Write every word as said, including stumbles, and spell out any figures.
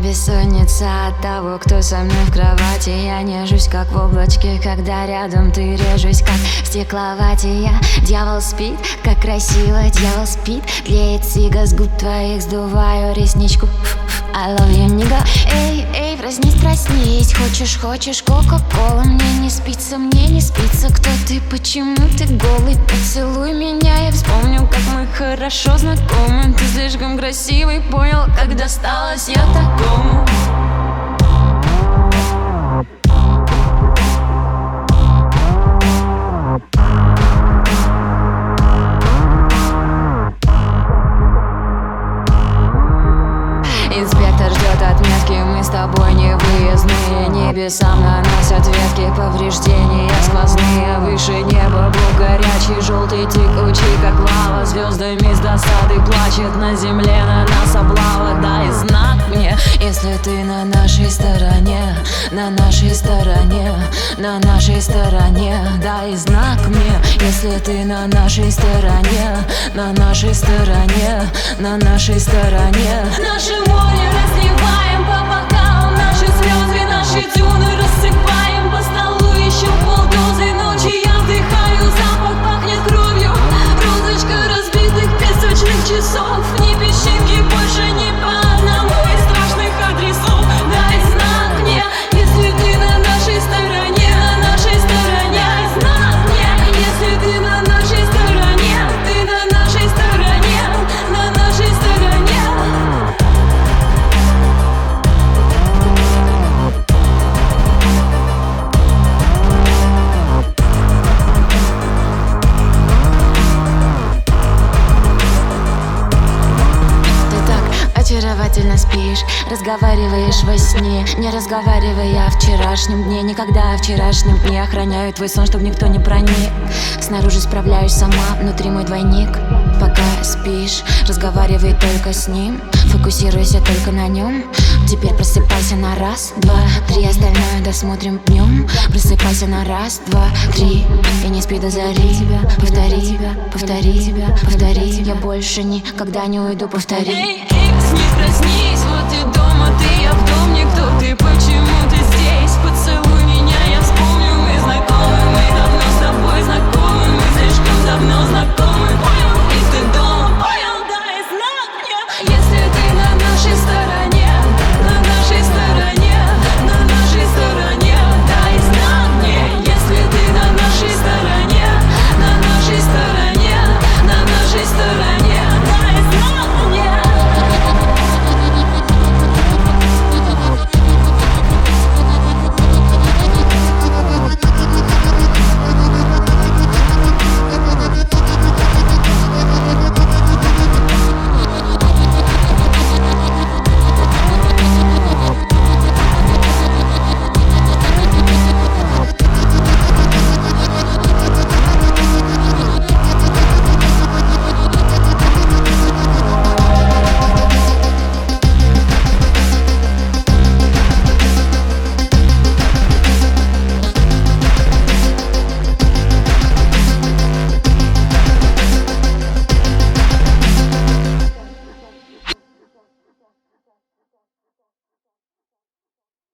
бессонница от того, кто со мной в кровати. Я нежусь, как в облачке, когда рядом ты. Режусь, как в стекловате. Я дьявол спит, как красиво, дьявол спит. Тлеет сига с губ твоих, сдуваю ресничку. I love you, nigga. Эй, эй, проснись, проснись. Хочешь, хочешь кока-кола. Мне не спится, мне не спится. Кто ты, почему ты голый? Поцелуй меня, я вспомню, как мы хорошо знакомы. Ты слишком красивый, понял, как досталась я такому. Инспектор ждет отметки, мы с тобой не выездные. Небесам наносят ветки, повреждения сквозные. Выше неба был горячий, желтый текучий, как лава. Звездами с досады плачет, на земле на нас облава. Дай знак мне, если ты на нашей стороне, на нашей стороне, на нашей стороне. Дай знак мне, если ты на нашей стороне, на нашей стороне, на нашей стороне. Наше море разливаем по бокалам, наши слезы, наши дюны рассыпаем по столу еще полдозы. Ночи я вдыхаю запах, пахнет кровью. Розочка разбитых песочных часов. Ни песчинки больше не по одному из страшных адресов. Дай знак мне, если ты на нашей стороне, на нашей стороне. Дай знак мне, если ты на нашей стороне, ты на нашей стороне, на нашей стороне. Очаровательно спишь, разговариваешь во сне. Не разговаривая о вчерашнем дне. Никогда о вчерашнем дне. Охраняю твой сон, чтобы никто не проник. Снаружи справляюсь сама, внутри мой двойник. Пока спишь, разговаривай только с ним. Фокусируйся только на нем. Теперь просыпайся на раз, два, три. Остальное досмотрим днем. Просыпайся на раз, два, три. И не спи до зари. Повтори, повтори, повтори. Я больше никогда не уйду, повтори. Эй, эй, проснись, проснись, вот и дома ты.